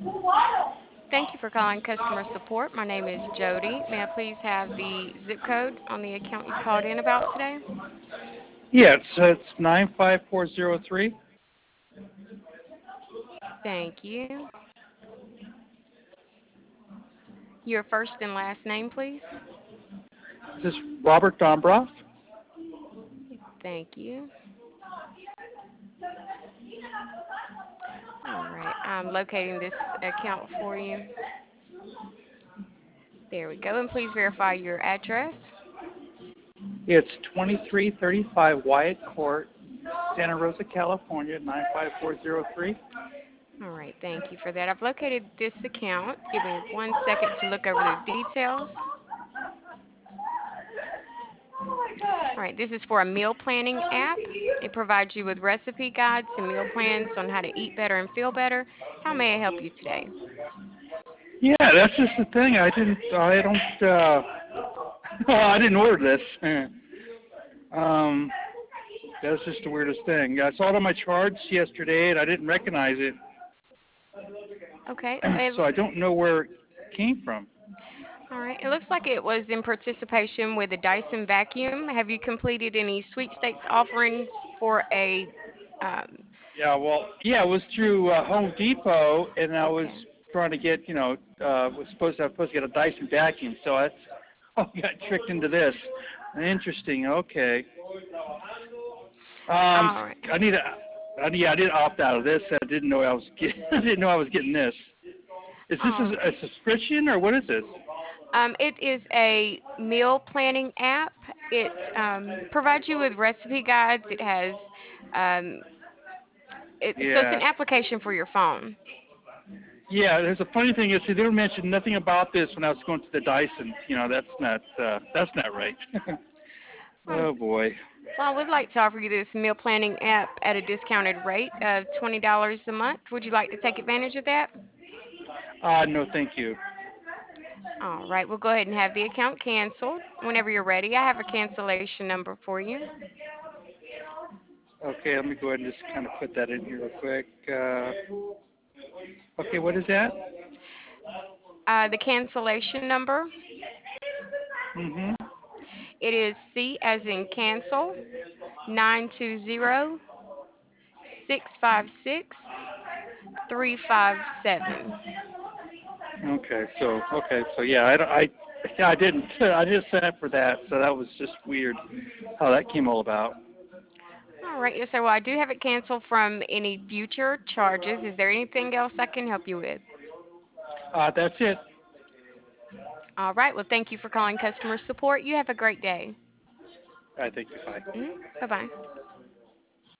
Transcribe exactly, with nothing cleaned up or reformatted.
Thank you for calling customer support. My name is Jody. May I please have the zip code on the account you've called in about today? Yeah, it's, uh, it's nine five four zero three. Thank you. Your first and last name, please. This is Robert Dombroff. Thank you. All right, I'm locating this account for you. There we go. And please verify your address. It's twenty-three thirty-five Wyatt Court, Santa Rosa, California, nine five four zero three. All right, thank you for that. I've located this account. Give me one second to look over the details. All right, this is for a meal planning app. It provides you with recipe guides and meal plans on how to eat better and feel better. How may I help you today? Yeah, that's just the thing. I didn't. I don't. Uh, I didn't order this. um, that's just the weirdest thing. I saw it on my charts yesterday, and I didn't recognize it, Okay. It, so I don't know where it came from. all right. It looks like it was in participation with the Dyson vacuum. Have you completed any sweepstakes offerings for a? Um, Yeah, well, yeah, it was through uh, Home Depot, and I was okay. trying to get, you know, uh, was supposed to I was supposed to get a Dyson vacuum, so I oh, got tricked into this. Interesting. Okay. Um, All right. I need to. I, yeah, I did opt out of this. I didn't know I was. Get, I didn't know I was getting this. Is this All a, a right. subscription or what is this? Um, it is a meal planning app. It um, provides you with recipe guides. It has um, it, so it's Yeah. an application for your phone. Yeah. There's a funny thing is they didn't mention nothing about this when I was going to the Dyson. You know, that's not. Uh, that's not right. Um, Oh boy. well, I would like to offer you this meal planning app at a discounted rate of twenty dollars a month. Would you like to take advantage of that? Uh, no, thank you. All right, we'll go ahead and have the account canceled whenever you're ready. I have a cancellation number for you. Okay, let me go ahead and just kind of put that in here real quick. Uh, okay, what is that? Uh, the cancellation number, Mm-hmm. it is C as in cancel, nine two zero, six five six, three five seven. Okay, so okay, so yeah, I don't- I yeah, I didn't I just signed up for that, so that was just weird how that came all about. All right, yes, sir. Well, I do have it canceled from any future charges. Is there anything else I can help you with? Uh, that's it. All right, well, thank you for calling customer support. You have a great day. I think. Bye. Mm, bye bye.